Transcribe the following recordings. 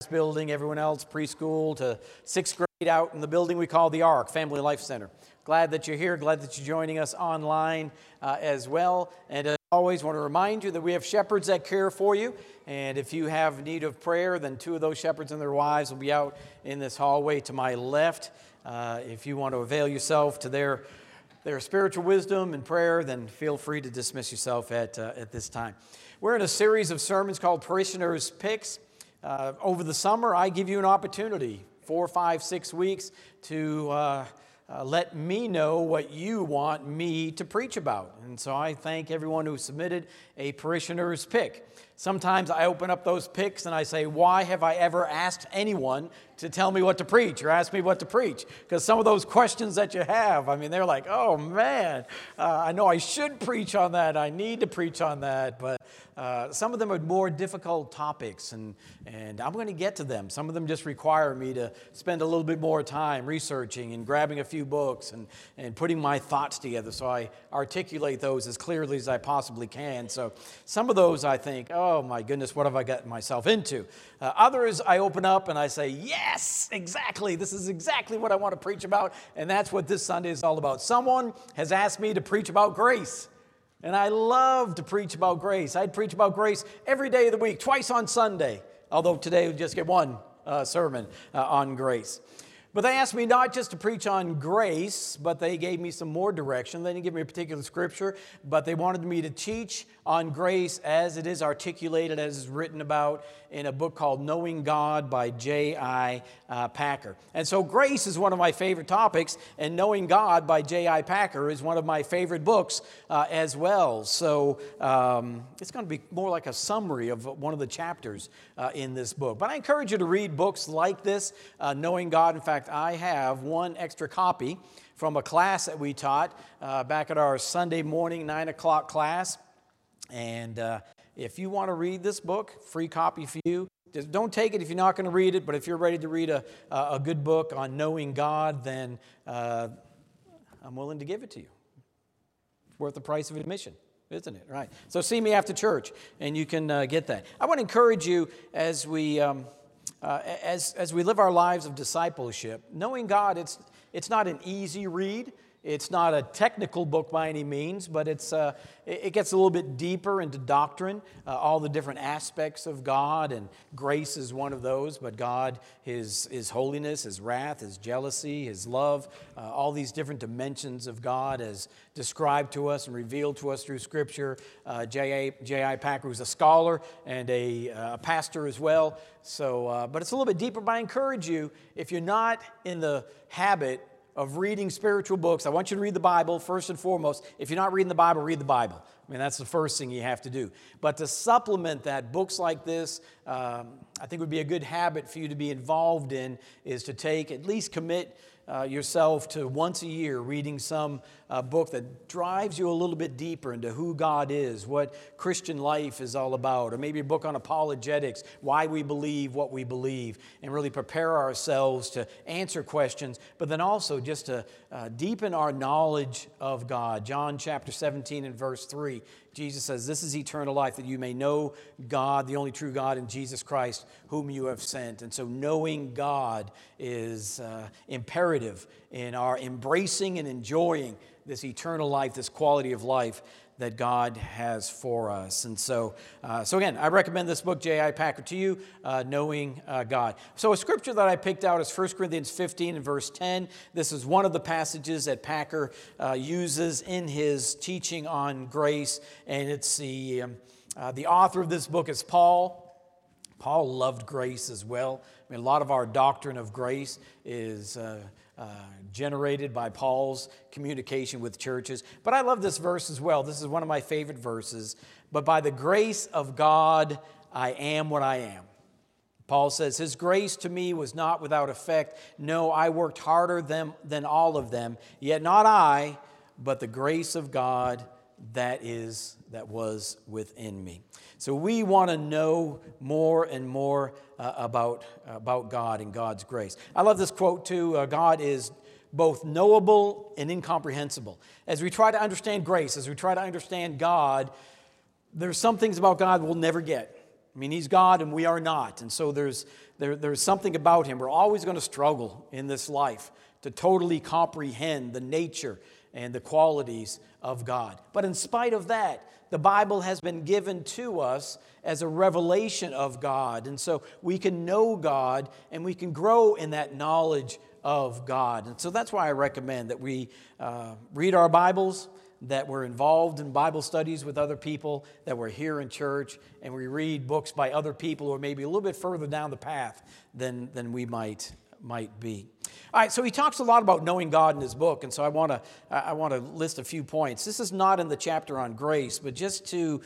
building, everyone else preschool to 6th grade out in the building we call the ARC, Family Life Center. Glad that you're here, glad that you're joining us online as well. And as always, want to remind you that we have shepherds that care for you. And if you have need of prayer, then 2 of those shepherds and their wives will be out in this hallway to my left. If you want to avail yourself to their spiritual wisdom and prayer, then feel free to dismiss yourself at this time. We're in a series of sermons called Parishioners' Picks. Over the summer, I give you an opportunity, 4, 5, 6 weeks, to let me know what you want me to preach about. And so I thank everyone who submitted a parishioner's pick. Sometimes I open up those picks and I say, why have I ever asked anyone to tell me what to preach or ask me what to preach? Because some of those questions that you have, I mean, they're like, oh man, I know I should preach on that. I need to preach on that. But some of them are more difficult topics, and I'm going to get to them. Some of them just require me to spend a little bit more time researching and grabbing a few books and putting my thoughts together so I articulate those as clearly as I possibly can. So some of those I think, oh my goodness, what have I gotten myself into? Others I open up and I say, yes, exactly. This is exactly what I want to preach about. And that's what this Sunday is all about. Someone has asked me to preach about grace. And I love to preach about grace. I'd preach about grace every day of the week, twice on Sunday. Although today we just get one sermon on grace. But they asked me not just to preach on grace, but they gave me some more direction. They didn't give me a particular scripture, but they wanted me to teach on grace as it is articulated, as is written about in a book called Knowing God by J.I. Packer. And so grace is one of my favorite topics, and Knowing God by J.I. Packer is one of my favorite books as well. So it's going to be more like a summary of one of the chapters in this book. But I encourage you to read books like this, Knowing God. In fact, I have one extra copy from a class that we taught back at our Sunday morning 9 o'clock class. And if you want to read this book, free copy for you. Just don't take it if you're not going to read it, but if you're ready to read a good book on knowing God, then I'm willing to give it to you. It's worth the price of admission, isn't it? Right. So see me after church, and you can get that. I want to encourage you as we live our lives of discipleship. Knowing God, it's not an easy read. It's not a technical book by any means, but it gets a little bit deeper into doctrine, all the different aspects of God, and grace is one of those, but God, His holiness, His wrath, His jealousy, His love, all these different dimensions of God as described to us and revealed to us through Scripture. J.I. Packer was a scholar and a pastor as well, so but it's a little bit deeper, but I encourage you, if you're not in the habit of reading spiritual books, I want you to read the Bible first and foremost. If you're not reading the Bible, read the Bible. I mean, that's the first thing you have to do. But to supplement that, books like this, I think would be a good habit for you to be involved in, is to at least commit yourself to once a year reading some book that drives you a little bit deeper into who God is, what Christian life is all about, or maybe a book on apologetics, why we believe what we believe, and really prepare ourselves to answer questions, but then also just to deepen our knowledge of God. John chapter 17 and verse 3, Jesus says, "This is eternal life, that you may know God, the only true God, and Jesus Christ, whom you have sent." And so knowing God is imperative in our embracing and enjoying this eternal life, this quality of life that God has for us. And so again, I recommend this book, J.I. Packer, to you, Knowing God. So a scripture that I picked out is 1 Corinthians 15 and verse 10. This is one of the passages that Packer uses in his teaching on grace, and it's the author of this book is Paul. Paul loved grace as well. I mean, a lot of our doctrine of grace is generated by Paul's communication with churches. But I love this verse as well. This is one of my favorite verses. "But by the grace of God, I am what I am." Paul says, "His grace to me was not without effect. No, I worked harder than all of them. Yet not I, but the grace of God that was within me." So we want to know more and more about God and God's grace. I love this quote too. God is both knowable and incomprehensible. As we try to understand grace, as we try to understand God, there's some things about God we'll never get. I mean, he's God and we are not. And so there's something about him. We're always going to struggle in this life to totally comprehend the nature and the qualities of God. But in spite of that, the Bible has been given to us as a revelation of God. And so we can know God and we can grow in that knowledge of God. And so that's why I recommend that we read our Bibles, that we're involved in Bible studies with other people, that we're here in church, and we read books by other people who are maybe a little bit further down the path than we might be. All right, so he talks a lot about knowing God in his book, and so I want to list a few points. This is not in the chapter on grace, but just to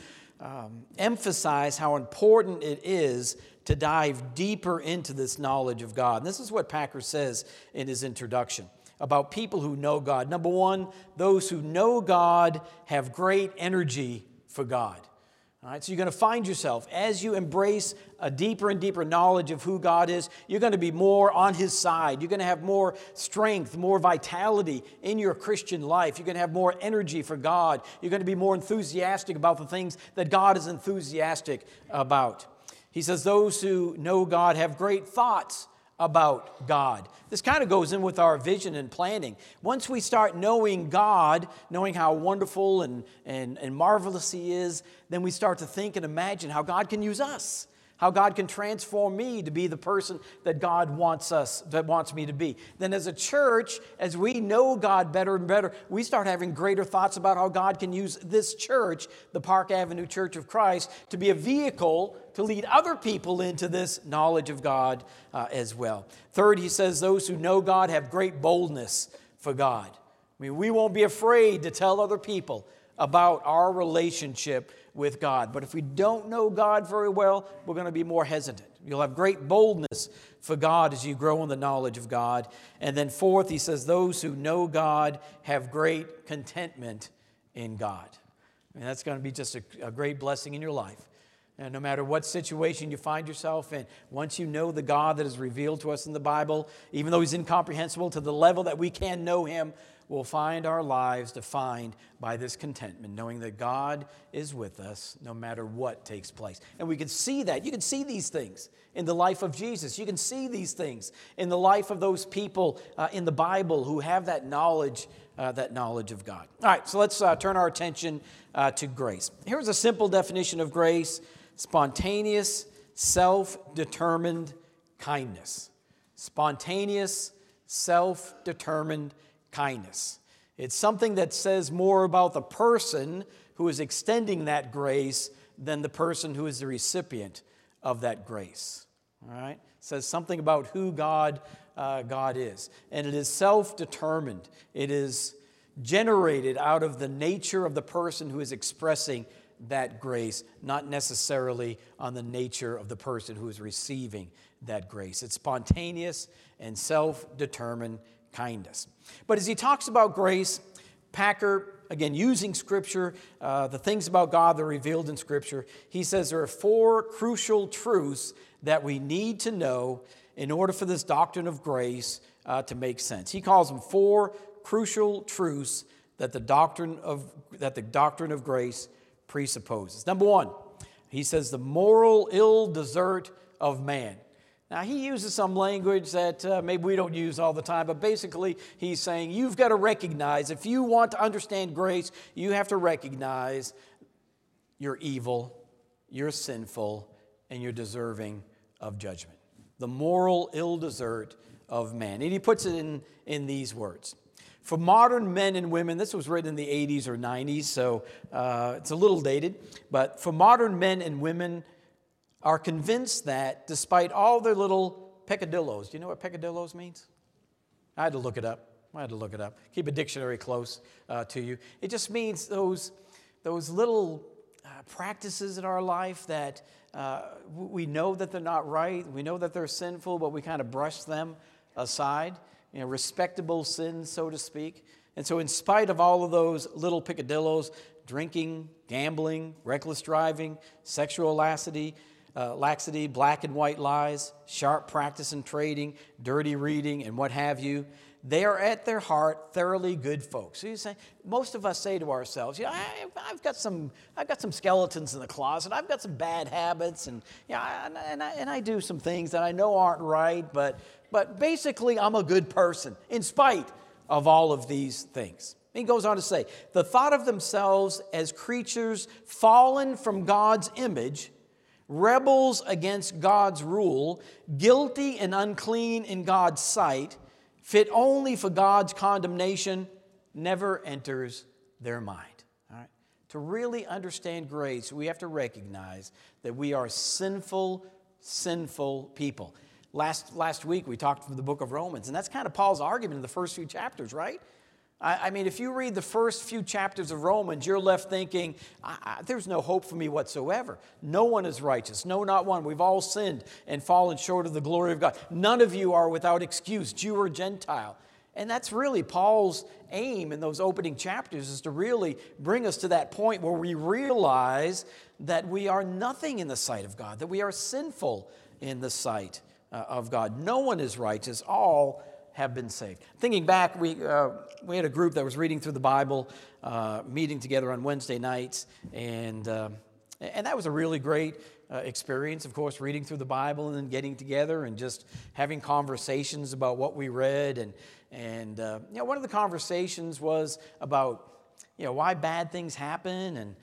emphasize how important it is to dive deeper into this knowledge of God. And this is what Packer says in his introduction about people who know God. Number one, those who know God have great energy for God. All right, so you're going to find yourself, as you embrace a deeper and deeper knowledge of who God is, you're going to be more on his side. You're going to have more strength, more vitality in your Christian life. You're going to have more energy for God. You're going to be more enthusiastic about the things that God is enthusiastic about. He says those who know God have great thoughts about God. This kind of goes in with our vision and planning. Once we start knowing God, knowing how wonderful and marvelous he is, then we start to think and imagine how God can use us, how God can transform me to be the person that God wants me to be. Then as a church, as we know God better and better, we start having greater thoughts about how God can use this church, the Park Avenue Church of Christ, to be a vehicle to lead other people into this knowledge of God as well. Third, he says those who know God have great boldness for God. I mean, we won't be afraid to tell other people about our relationship with God. But if we don't know God very well, we're going to be more hesitant. You'll have great boldness for God as you grow in the knowledge of God. And then fourth, he says those who know God have great contentment in God. And that's going to be just a great blessing in your life. And no matter what situation you find yourself in, once you know the God that is revealed to us in the Bible, even though he's incomprehensible to the level that we can know him, we'll find our lives defined by this contentment, knowing that God is with us no matter what takes place. And we can see that. You can see these things in the life of Jesus. You can see these things in the life of those people in the Bible who have that knowledge of God. All right, so let's turn our attention to grace. Here's a simple definition of grace: spontaneous, self-determined kindness. Spontaneous, self-determined kindness. It's something that says more about the person who is extending that grace than the person who is the recipient of that grace. All right? It says something about who God is. And it is self-determined. It is generated out of the nature of the person who is expressing that grace, not necessarily on the nature of the person who is receiving that grace. It's spontaneous and self-determined kindness. But as he talks about grace, Packer, again, using Scripture, the things about God that are revealed in Scripture, he says there are four crucial truths that we need to know in order for this doctrine of grace to make sense. He calls them four crucial truths that the doctrine of grace presupposes. Number one, he says the moral ill desert of man. Now, he uses some language that maybe we don't use all the time, but basically he's saying you've got to recognize, if you want to understand grace, you have to recognize you're evil, you're sinful, and you're deserving of judgment. The moral ill desert of man. And he puts it in these words. For modern men and women, this was written in the 80s or 90s, so it's a little dated, but for modern men and women are convinced that despite all their little peccadillos, do you know what peccadillos means? I had to look it up. Keep a dictionary close to you. It just means those little practices in our life that we know that they're not right, we know that they're sinful, but we kind of brush them aside. You know, respectable sins, so to speak. And so in spite of all of those little peccadillos, drinking, gambling, reckless driving, sexual laxity, laxity, black and white lies, sharp practice in trading, dirty reading, and what have you. They are at their heart thoroughly good folks. So you say, most of us say to ourselves, I've got some skeletons in the closet. I've got some bad habits, and I do some things that I know aren't right, but basically I'm a good person in spite of all of these things. He goes on to say, the thought of themselves as creatures fallen from God's image, rebels against God's rule, guilty and unclean in God's sight, fit only for God's condemnation, never enters their mind. All right? To really understand grace, we have to recognize that we are sinful people. Last week we talked from the book of Romans, and that's kind of Paul's argument in the first few chapters, right? I mean, if you read the first few chapters of Romans, you're left thinking, there's no hope for me whatsoever. No one is righteous. No, not one. We've all sinned and fallen short of the glory of God. None of you are without excuse, Jew or Gentile. And that's really Paul's aim in those opening chapters, is to really bring us to that point where we realize that we are nothing in the sight of God, that we are sinful in the sight of God. No one is righteous. All have been saved. Thinking back, we had a group that was reading through the Bible, meeting together on Wednesday nights, and that was a really great experience, of course, reading through the Bible and then getting together and just having conversations about what we read. And one of the conversations was about why bad things happen, and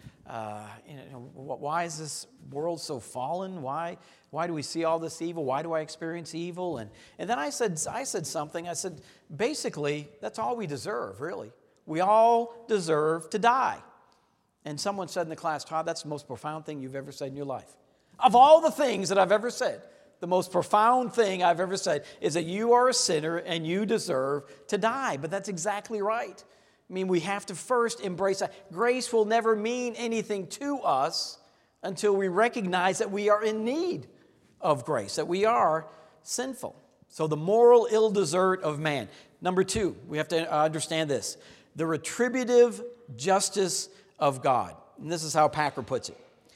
why is this world so fallen? Why do we see all this evil? Why do I experience evil? And then I said something. I said, basically, that's all we deserve, really. We all deserve to die. And someone said in the class, Todd, that's the most profound thing you've ever said in your life. Of all the things that I've ever said, the most profound thing I've ever said is that you are a sinner and you deserve to die. But that's exactly right. I mean, we have to first embrace that. Grace will never mean anything to us until we recognize that we are in need of grace, that we are sinful. So the moral ill desert of man. Number two, we have to understand this. The retributive justice of God. And this is how Packer puts it.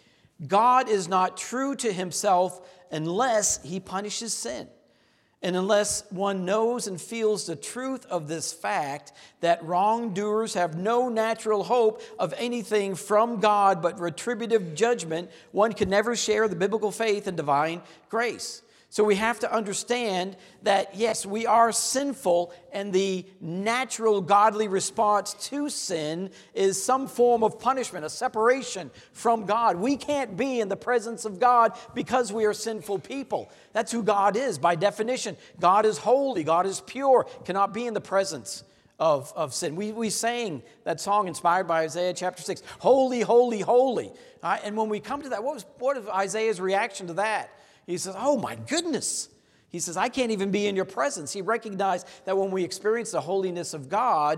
God is not true to himself unless he punishes sin. And unless one knows and feels the truth of this fact, that wrongdoers have no natural hope of anything from God but retributive judgment, one can never share the biblical faith and divine grace. So we have to understand that, yes, we are sinful, and the natural godly response to sin is some form of punishment, a separation from God. We can't be in the presence of God because we are sinful people. That's who God is by definition. God is holy, God is pure, cannot be in the presence of sin. We sang that song inspired by Isaiah chapter 6, holy, holy, holy. And when we come to that, what was Isaiah's reaction to that? He says, oh my goodness. He says, I can't even be in your presence. He recognized that when we experience the holiness of God,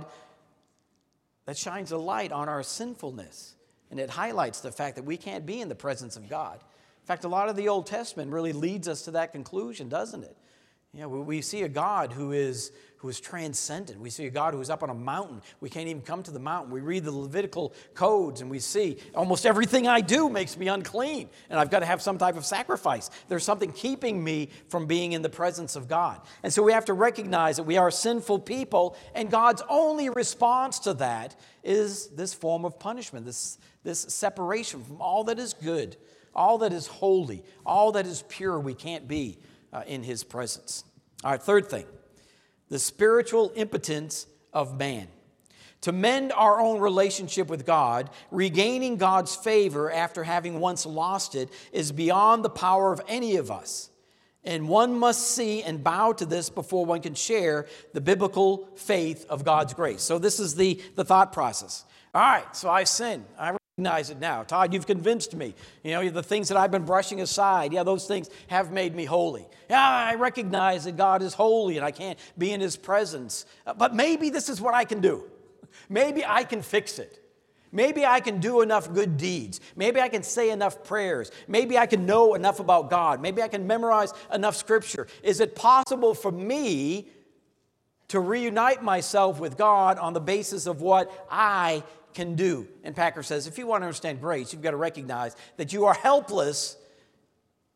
that shines a light on our sinfulness. And it highlights the fact that we can't be in the presence of God. In fact, a lot of the Old Testament really leads us to that conclusion, doesn't it? We see a God who is transcendent. We see a God who is up on a mountain. We can't even come to the mountain. We read the Levitical codes and we see almost everything I do makes me unclean, and I've got to have some type of sacrifice. There's something keeping me from being in the presence of God. And so we have to recognize that we are sinful people, and God's only response to that is this form of punishment, this separation from all that is good, all that is holy, all that is pure. We can't be in his presence. All right, third thing, the spiritual impotence of man. To mend our own relationship with God, regaining God's favor after having once lost it, is beyond the power of any of us. And one must see and bow to this before one can share the biblical faith of God's grace. So this is the thought process. All right, so I sin. I recognize it now. Todd, you've convinced me. The things that I've been brushing aside, those things have made me holy. I recognize that God is holy and I can't be in his presence. But maybe this is what I can do. Maybe I can fix it. Maybe I can do enough good deeds. Maybe I can say enough prayers. Maybe I can know enough about God. Maybe I can memorize enough scripture. Is it possible for me to reunite myself with God on the basis of what I can do? And Packer says, if you want to understand grace, you've got to recognize that you are helpless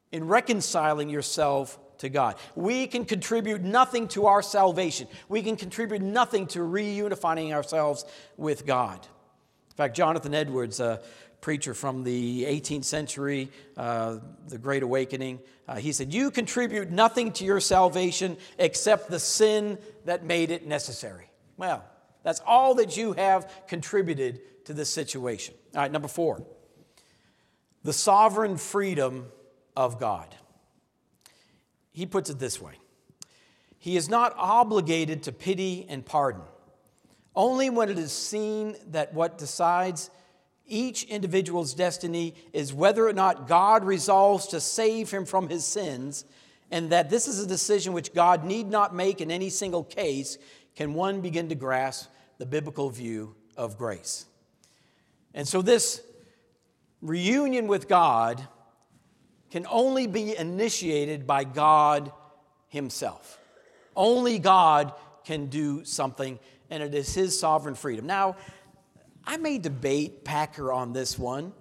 in reconciling yourself to God. We can contribute nothing to our salvation. We can contribute nothing to reunifying ourselves with God. In fact, Jonathan Edwards, a preacher from the 18th century, the Great Awakening, he said, "You contribute nothing to your salvation except the sin that made it necessary." Well, that's all that you have contributed to this situation. All right, number 4, the sovereign freedom of God. He puts it this way: He is not obligated to pity and pardon. Only when it is seen that what decides each individual's destiny is whether or not God resolves to save him from his sins, and that this is a decision which God need not make in any single case, can one begin to grasp the biblical view of grace. And so this reunion with God can only be initiated by God himself. Only God can do something, and it is his sovereign freedom. Now, I may debate Packer on this one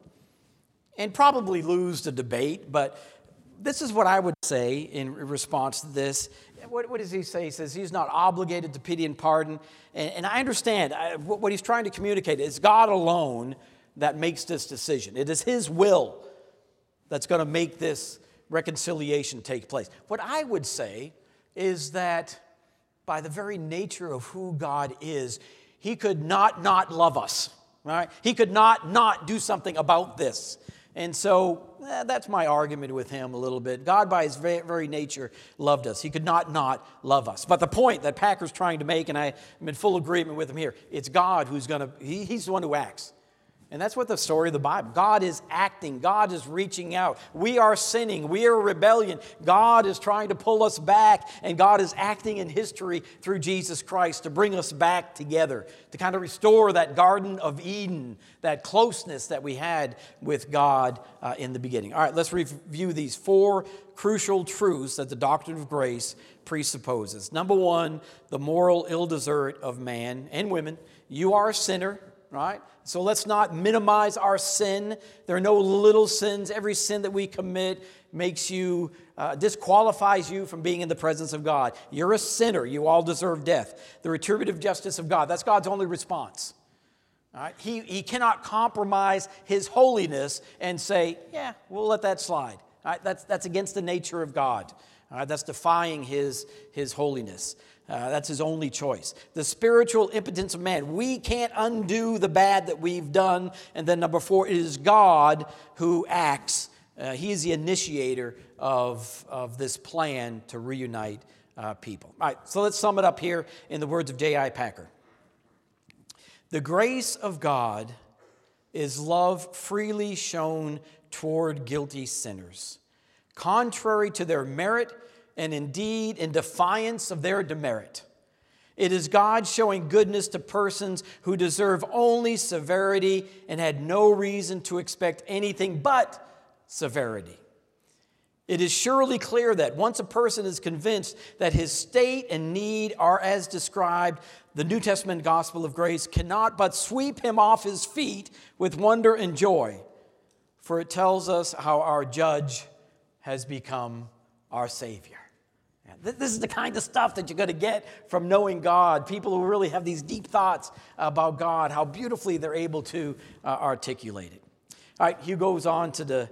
and probably lose the debate, but this is what I would say in response to this. What does he say? He says he's not obligated to pity and pardon. And I understand what he's trying to communicate is God alone that makes this decision. It is his will that's going to make this reconciliation take place. What I would say is that by the very nature of who God is, he could not love us, right? He could not do something about this. And so that's my argument with him a little bit. God, by his very nature, loved us. He could not love us. But the point that Packer's trying to make, and I'm in full agreement with him here, it's God who's going to, he's the one who acts. And that's what the story of the Bible. God is acting. God is reaching out. We are sinning. We are rebellion. God is trying to pull us back, and God is acting in history through Jesus Christ to bring us back together, to kind of restore that Garden of Eden, that closeness that we had with God in the beginning. All right, let's review these 4 crucial truths that the doctrine of grace presupposes. Number 1, the moral ill desert of man and women. You are a sinner. Right? So let's not minimize our sin. There are no little sins. Every sin that we commit makes you, disqualifies you from being in the presence of God. You're a sinner. You all deserve death. The retributive justice of God, that's God's only response. All right? He cannot compromise his holiness and say, yeah, we'll let that slide. All right? That's against the nature of God. All right? That's defying his holiness. That's his only choice. The spiritual impotence of man. We can't undo the bad that we've done. And then number 4, it is God who acts. He is the initiator of this plan to reunite people. All right, so let's sum it up here in the words of J.I. Packer. The grace of God is love freely shown toward guilty sinners, contrary to their merit and indeed in defiance of their demerit. It is God showing goodness to persons who deserve only severity and had no reason to expect anything but severity. It is surely clear that once a person is convinced that his state and need are as described, the New Testament gospel of grace cannot but sweep him off his feet with wonder and joy, for it tells us how our judge has become our Savior. This is the kind of stuff that you're going to get from knowing God. People who really have these deep thoughts about God, how beautifully they're able to articulate it. All right, he goes on to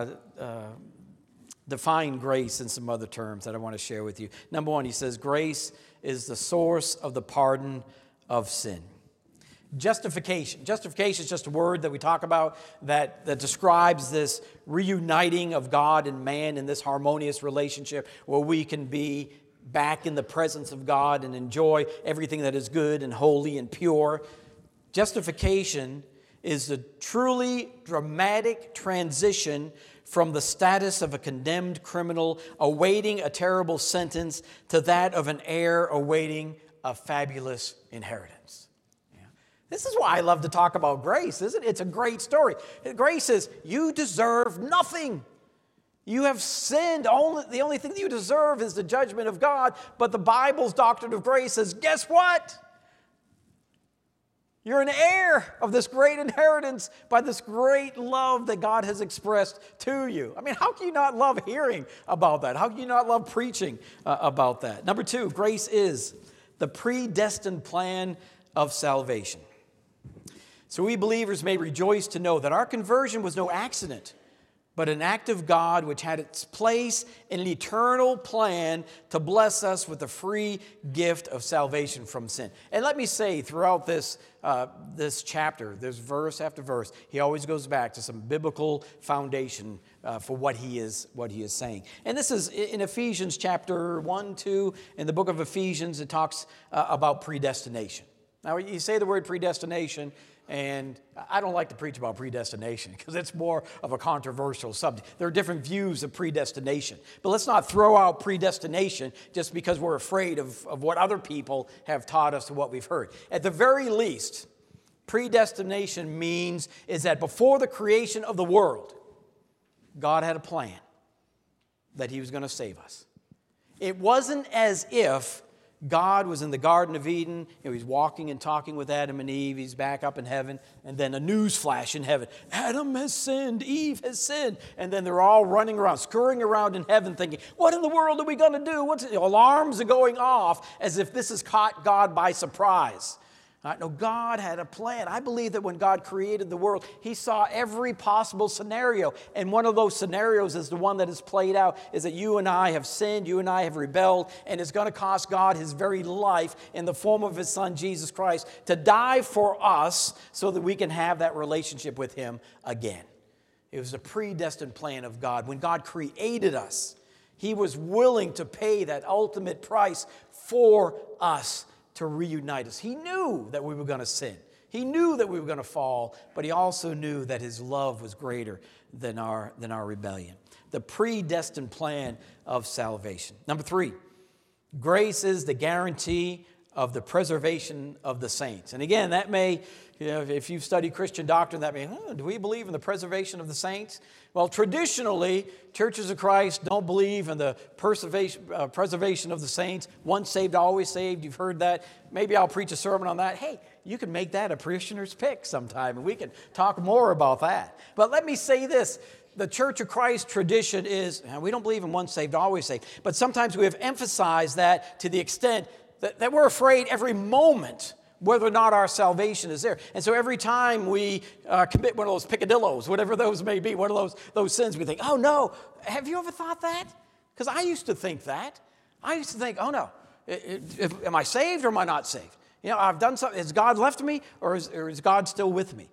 define grace in some other terms that I want to share with you. Number 1, he says, grace is the source of the pardon of sin. Justification. Justification is just a word that we talk about that describes this reuniting of God and man in this harmonious relationship where we can be back in the presence of God and enjoy everything that is good and holy and pure. Justification is the truly dramatic transition from the status of a condemned criminal awaiting a terrible sentence to that of an heir awaiting a fabulous inheritance. This is why I love to talk about grace, isn't it? It's a great story. Grace is, you deserve nothing. You have sinned. The only thing that you deserve is the judgment of God. But the Bible's doctrine of grace says, guess what? You're an heir of this great inheritance by this great love that God has expressed to you. I mean, how can you not love hearing about that? How can you not love preaching about that? Number two, grace is the predestined plan of salvation. So we believers may rejoice to know that our conversion was no accident, but an act of God which had its place in an eternal plan to bless us with the free gift of salvation from sin. And let me say, throughout this chapter, there's verse after verse, he always goes back to some biblical foundation for what he is saying. And this is in Ephesians chapter 1, 2, in the book of Ephesians, it talks about predestination. Now, you say the word predestination, and I don't like to preach about predestination because it's more of a controversial subject. There are different views of predestination. But let's not throw out predestination just because we're afraid of what other people have taught us and what we've heard. At the very least, predestination means is that before the creation of the world, God had a plan that he was going to save us. It wasn't as if God was in the Garden of Eden, he's walking and talking with Adam and Eve, he's back up in heaven, and then a news flash in heaven. Adam has sinned, Eve has sinned, and then they're all running around, scurrying around in heaven thinking, what in the world are we going to do? Alarms are going off as if this has caught God by surprise. No, God had a plan. I believe that when God created the world, he saw every possible scenario. And one of those scenarios is the one that is played out, is that you and I have sinned, you and I have rebelled, and it's going to cost God his very life in the form of his son, Jesus Christ, to die for us so that we can have that relationship with him again. It was a predestined plan of God. When God created us, he was willing to pay that ultimate price for us to reunite us. He knew that we were going to sin. He knew that we were going to fall, but he also knew that his love was greater than our rebellion. The predestined plan of salvation. Number three, grace is the guarantee of the preservation of the saints. And again, that may, if you've studied Christian doctrine, that may, do we believe in the preservation of the saints? Well, traditionally, churches of Christ don't believe in the preservation of the saints. Once saved, always saved. You've heard that. Maybe I'll preach a sermon on that. Hey, you can make that a parishioner's pick sometime, and we can talk more about that. But let me say this. The Church of Christ tradition is, we don't believe in once saved, always saved. But sometimes we have emphasized that to the extent that we're afraid every moment whether or not our salvation is there. And so every time we commit one of those picadillos, whatever those may be, one of those sins, we think, oh no, have you ever thought that? Because I used to think that. I used to think, oh no, am I saved or am I not saved? I've done something. Has God left me or is God still with me?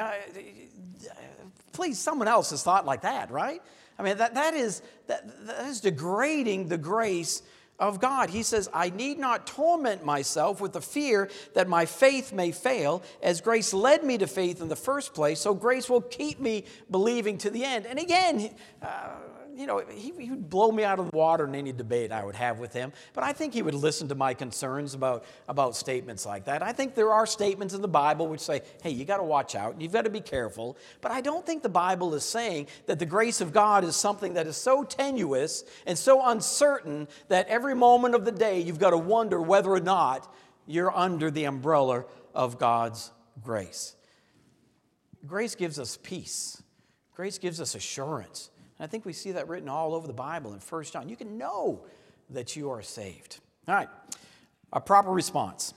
Please, someone else has thought like that, right? I mean, that is degrading the grace of God. He says, I need not torment myself with the fear that my faith may fail, as grace led me to faith in the first place, so grace will keep me believing to the end. And again, he would blow me out of the water in any debate I would have with him, but I think he would listen to my concerns about statements like that. I think there are statements in the Bible which say, hey, you got to watch out, you've got to be careful, but I don't think the Bible is saying that the grace of God is something that is so tenuous and so uncertain that every moment of the day you've got to wonder whether or not you're under the umbrella of God's grace. Grace gives us peace. Grace gives us assurance. And I think we see that written all over the Bible in 1 John. You can know that you are saved. All right, a proper response.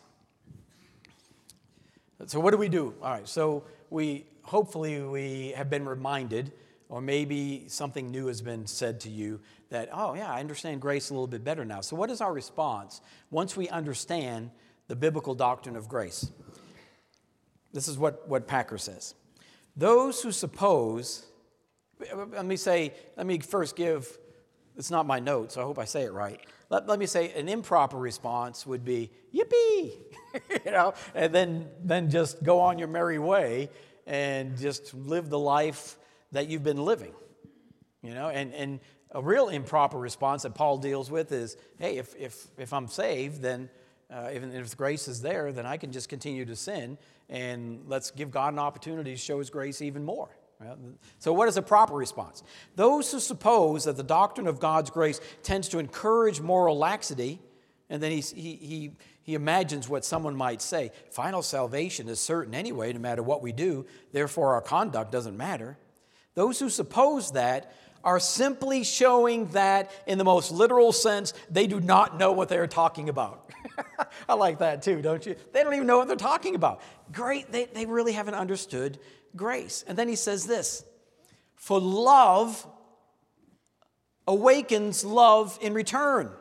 So what do we do? All right, so hopefully we have been reminded, or maybe something new has been said to you that, oh yeah, I understand grace a little bit better now. So what is our response once we understand the biblical doctrine of grace? This is what Packer says. Those who suppose... Let me first give, it's not my note, so I hope I say it right. Let me say an improper response would be, yippee, and then just go on your merry way and just live the life that you've been living, and a real improper response that Paul deals with is, hey, if I'm saved, then even if grace is there, then I can just continue to sin, and let's give God an opportunity to show his grace even more. So what is a proper response? Those who suppose that the doctrine of God's grace tends to encourage moral laxity And then he imagines what someone might say. Final salvation is certain anyway, no matter what we do. Therefore, our conduct doesn't matter. Those who suppose that are simply showing that, in the most literal sense, they do not know what they're talking about. I like that too, don't you? They don't even know what they're talking about. Great, they really haven't understood grace. And then he says this, for love awakens love in return.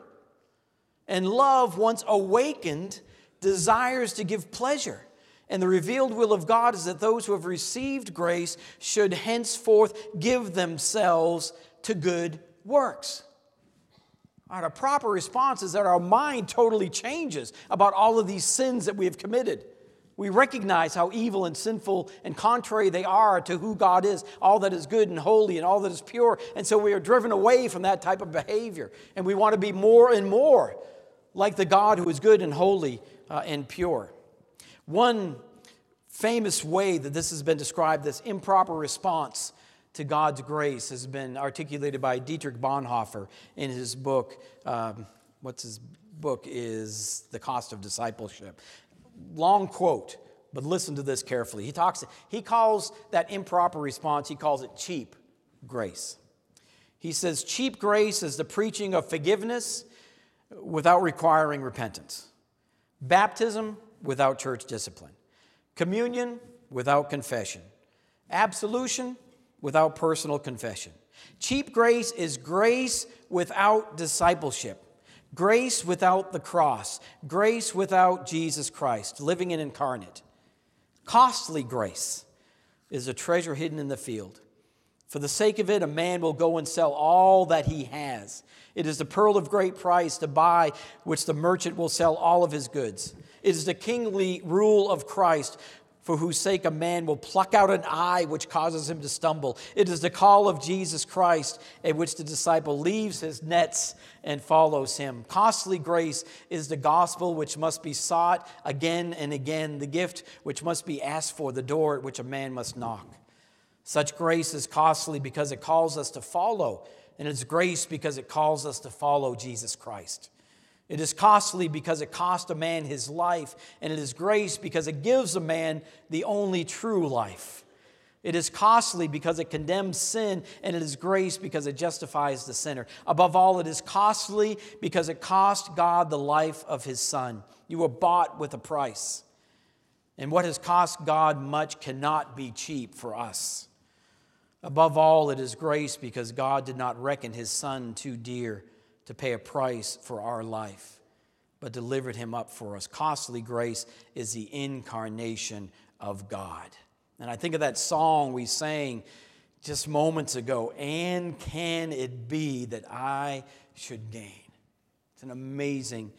And love, once awakened, desires to give pleasure. And the revealed will of God is that those who have received grace should henceforth give themselves to good works. All right, a proper response is that our mind totally changes about all of these sins that we have committed. We recognize how evil and sinful and contrary they are to who God is, all that is good and holy and all that is pure. And so we are driven away from that type of behavior. And we want to be more and more like the God who is good and holy and pure. One famous way that this has been described, this improper response to God's grace, has been articulated by Dietrich Bonhoeffer in his book. His book is The Cost of Discipleship. Long quote, but listen to this carefully. He calls that improper response, he calls it cheap grace. He says, cheap grace is the preaching of forgiveness without requiring repentance. Baptism without church discipline. Communion without confession. Absolution without personal confession. Cheap grace is grace without discipleship. Grace without the cross. Grace without Jesus Christ, living and incarnate. Costly grace is a treasure hidden in the field. For the sake of it, a man will go and sell all that he has. It is the pearl of great price to buy, which the merchant will sell all of his goods. It is the kingly rule of Christ, for whose sake a man will pluck out an eye which causes him to stumble. It is the call of Jesus Christ, at which the disciple leaves his nets and follows him. Costly grace is the gospel which must be sought again and again, the gift which must be asked for, the door at which a man must knock. Such grace is costly because it calls us to follow, and it's grace because it calls us to follow Jesus Christ. It is costly because it cost a man his life, and it is grace because it gives a man the only true life. It is costly because it condemns sin, and it is grace because it justifies the sinner. Above all, it is costly because it cost God the life of his Son. You were bought with a price. And what has cost God much cannot be cheap for us. Above all, it is grace because God did not reckon his Son too dear to pay a price for our life, but delivered him up for us. Costly grace is the incarnation of God. And I think of that song we sang just moments ago, and can it be that I should gain? It's an amazing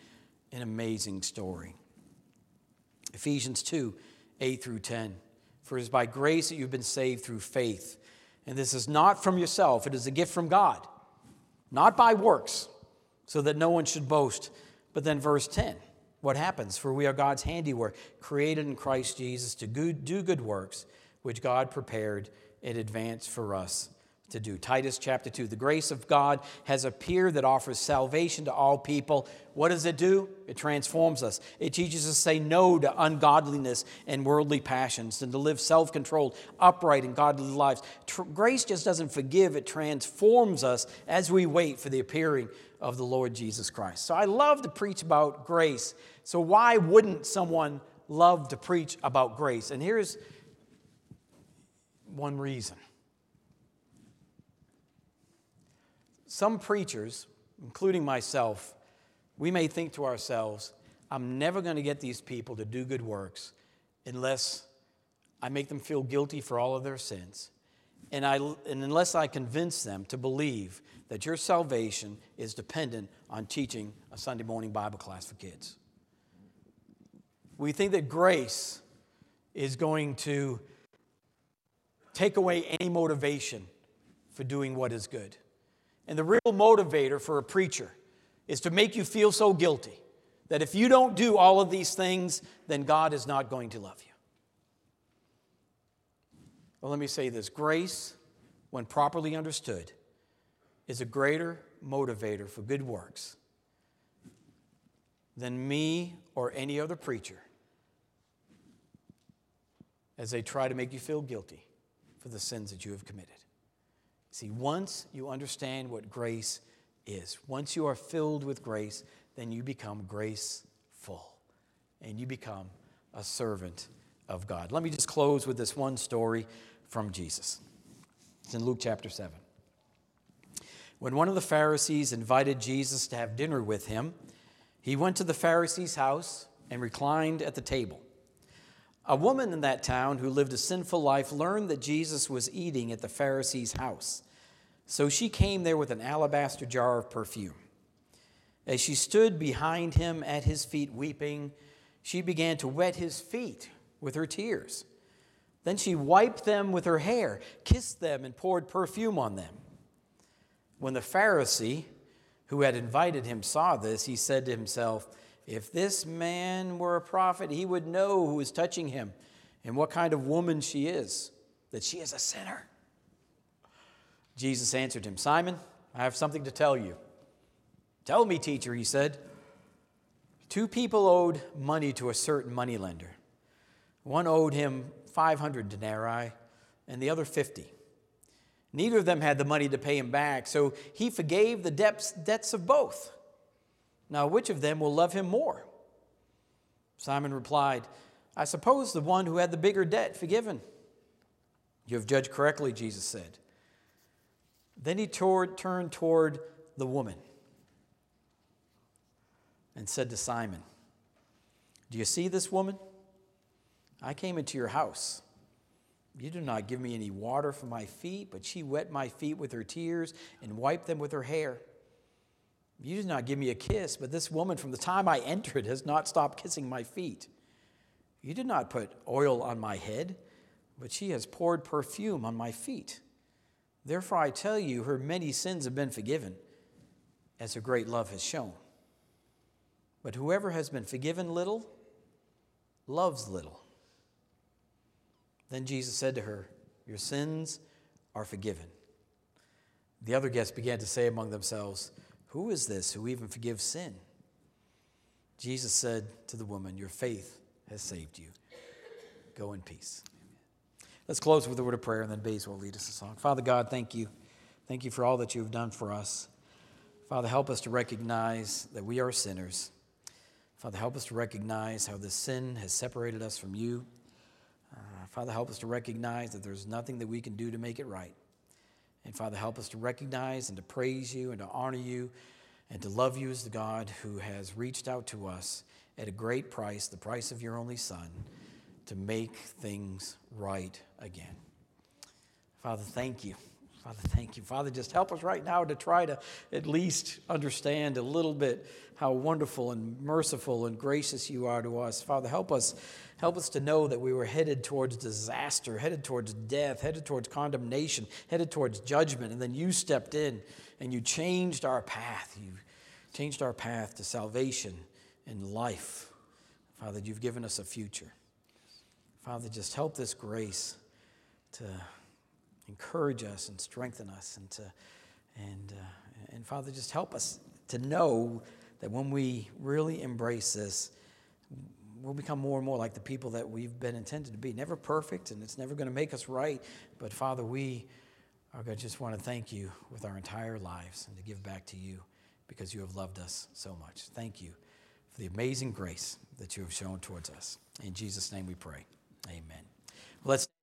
story. Ephesians 2, 8 through 10. For it is by grace that you've been saved through faith. And this is not from yourself, it is a gift from God, not by works, so that no one should boast. But then verse 10, what happens? For we are God's handiwork, created in Christ Jesus to do good works, which God prepared in advance for us to do. Titus chapter 2, the grace of God has appeared that offers salvation to all people. What does it do? It transforms us. It teaches us to say no to ungodliness and worldly passions and to live self-controlled, upright, and godly lives. Grace just doesn't forgive, it transforms us as we wait for the appearing of the Lord Jesus Christ. So I love to preach about grace. So why wouldn't someone love to preach about grace? And here's one reason. Some preachers, including myself, we may think to ourselves, I'm never going to get these people to do good works unless I make them feel guilty for all of their sins. And unless I convince them to believe that your salvation is dependent on teaching a Sunday morning Bible class for kids. We think that grace is going to take away any motivation for doing what is good. And the real motivator for a preacher is to make you feel so guilty that if you don't do all of these things, then God is not going to love you. Well, let me say this. Grace, when properly understood, is a greater motivator for good works than me or any other preacher as they try to make you feel guilty for the sins that you have committed. See, once you understand what grace is, once you are filled with grace, then you become graceful and you become a servant of God. Let me just close with this one story from Jesus. It's in Luke chapter 7. When one of the Pharisees invited Jesus to have dinner with him, he went to the Pharisee's house and reclined at the table. A woman in that town who lived a sinful life learned that Jesus was eating at the Pharisee's house. So she came there with an alabaster jar of perfume. As she stood behind him at his feet weeping, she began to wet his feet with her tears. Then she wiped them with her hair, kissed them, and poured perfume on them. When the Pharisee who had invited him saw this, he said to himself, "If this man were a prophet, he would know who is touching him and what kind of woman she is, that she is a sinner." Jesus answered him, "Simon, I have something to tell you." "Tell me, teacher," he said. Two people owed money to a certain moneylender. One owed him 500 denarii and the other 50. Neither of them had the money to pay him back, so he forgave the debts of both. Now, which of them will love him more? Simon replied, "I suppose the one who had the bigger debt forgiven." "You have judged correctly," Jesus said. Then he turned toward the woman and said to Simon, "Do you see this woman? I came into your house. You did not give me any water for my feet, but she wet my feet with her tears and wiped them with her hair. You did not give me a kiss, but this woman from the time I entered has not stopped kissing my feet. You did not put oil on my head, but she has poured perfume on my feet. Therefore I tell you, her many sins have been forgiven, as her great love has shown. But whoever has been forgiven little, loves little." Then Jesus said to her, "Your sins are forgiven." The other guests began to say among themselves, "Who is this who even forgives sin?" Jesus said to the woman, "Your faith has saved you. Go in peace." Let's close with a word of prayer, and then Bays will lead us a song. Father God, thank you. Thank you for all that you have done for us. Father, help us to recognize that we are sinners. Father, help us to recognize how this sin has separated us from you. Father, help us to recognize that there's nothing that we can do to make it right. And Father, help us to recognize and to praise you and to honor you and to love you as the God who has reached out to us at a great price, the price of your only Son, to make things right again. Father, thank you. Father, thank you. Father, just help us right now to try to at least understand a little bit how wonderful and merciful and gracious you are to us. Father, help us to know that we were headed towards disaster, headed towards death, headed towards condemnation, headed towards judgment, and then you stepped in and you changed our path. You changed our path to salvation and life. Father, you've given us a future. Father, just help this grace to encourage us and strengthen us, and Father, just help us to know that when we really embrace this, we'll become more and more like the people that we've been intended to be. Never perfect, and it's never going to make us right, but Father, we are going to just want to thank you with our entire lives and to give back to you because you have loved us so much. Thank you for the amazing grace that you have shown towards us. In Jesus' name we pray. Amen. Let's